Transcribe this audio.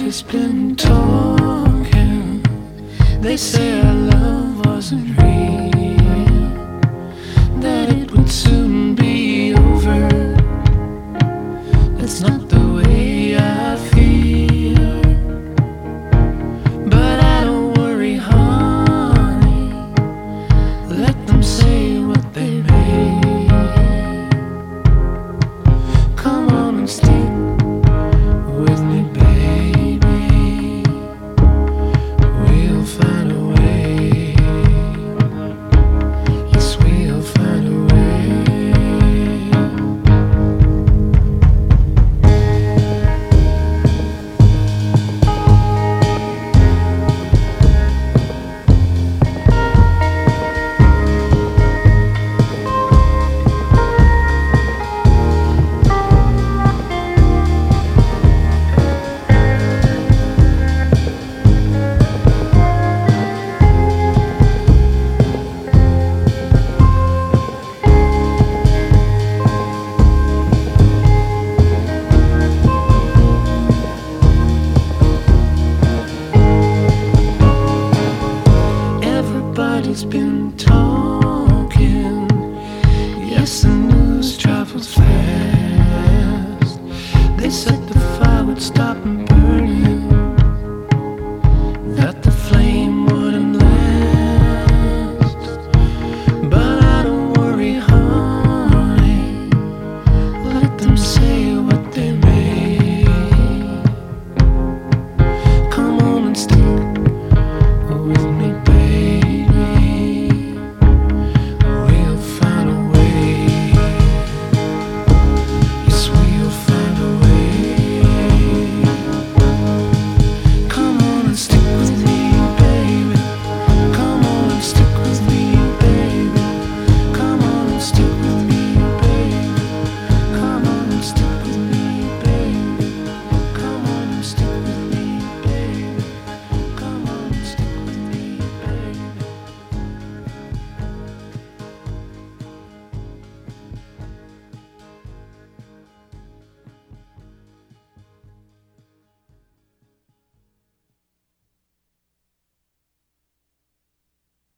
Everybody's been talking. They say our love wasn't real, that it would soon be over. That's not the way I feel. But I don't worry, honey. Let them say what they may. Come on and stick with me, baby. We'll find a way. Yes, we'll find a way. Everybody's been talking. Yes, the news travels fast. They said the fire would stop and burn.